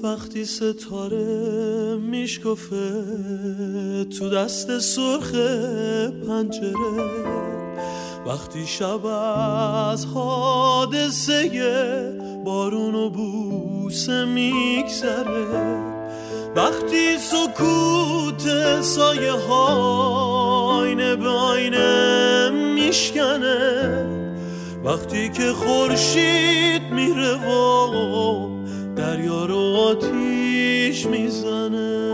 وقتی ستاره میشکفه تو دست سرخ پنجره، وقتی شب از حادثه بارون و بوسه میگذره، وقتی سکوت سایه ها آینه به آینه میشکنه، وقتی که خورشید میره و دریا رو آتیش میزنه.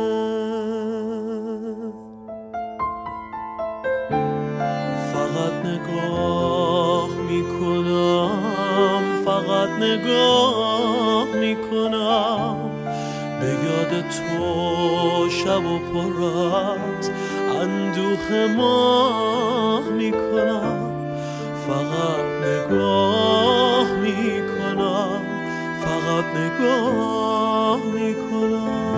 فقط نگاه میکنم، فقط نگاه میکنم، به یاد تو شب و پر از اندوه ماه میکنم. فقط نگاه میکنم، فقط نگاه میکنم.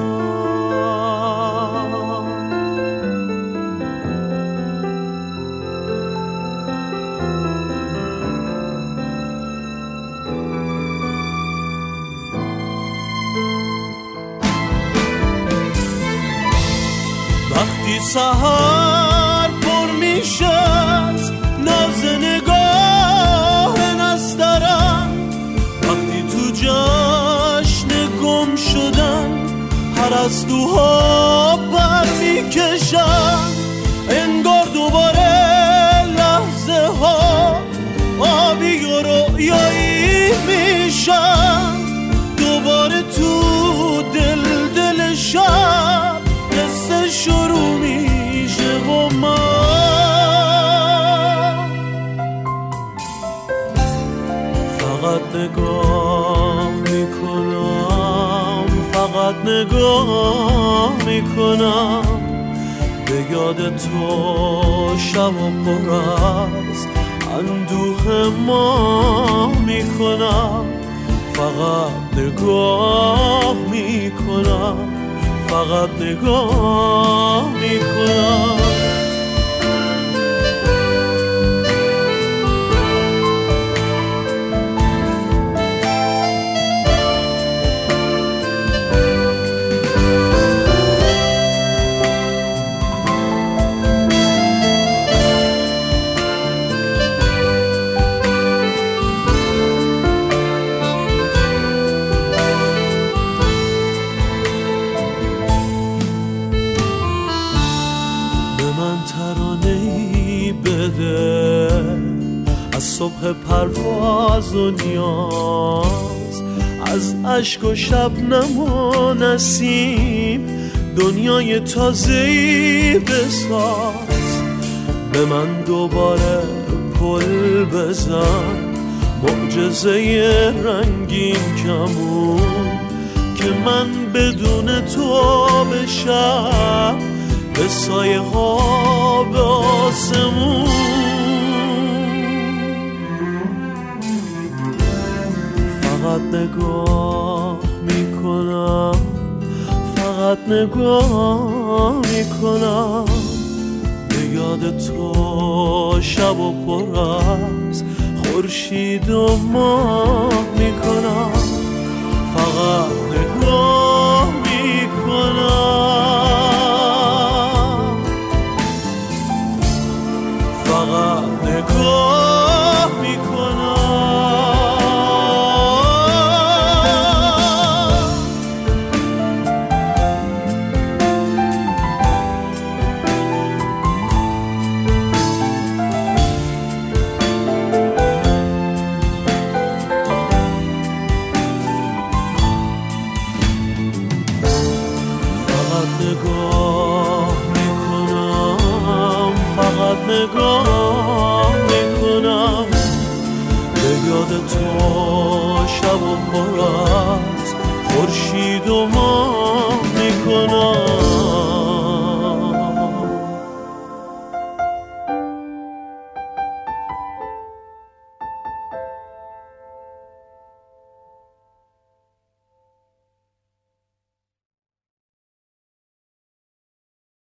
وقتی سحر پر میشه از ناز نگاه نسترن، وقتی تو جشن گم شدن پرستوها بر میکشن، انگار دوباره لحظه ها آبی و رویایی میشن، دوباره تو دل شب قصه شروع میشه و من فقط نگاه میکنم، فقط نگاه میکنم، به یاد تو شب و پر از اندوه ماه میکنم. فقط نگاه میکنم، فقط نگاه میکنم. از صبح پرواز و نیاز، از اشک و شبنم و نسیم، دنیای تازه‌ای بساز. به من دوباره پل بزن، معجزه رنگین کمون، که من بدون تو بشم به سایه ها به آسمون. فقط نگاه میکنم، فقط نگاه میکنم، به یاد تو شب و پر از خورشید و ماه میکنم. فقط نگاه میکنم، فقط نگاه میکنم. نگاه میکنم، به یاد تو شب و پر از خورشید و ماه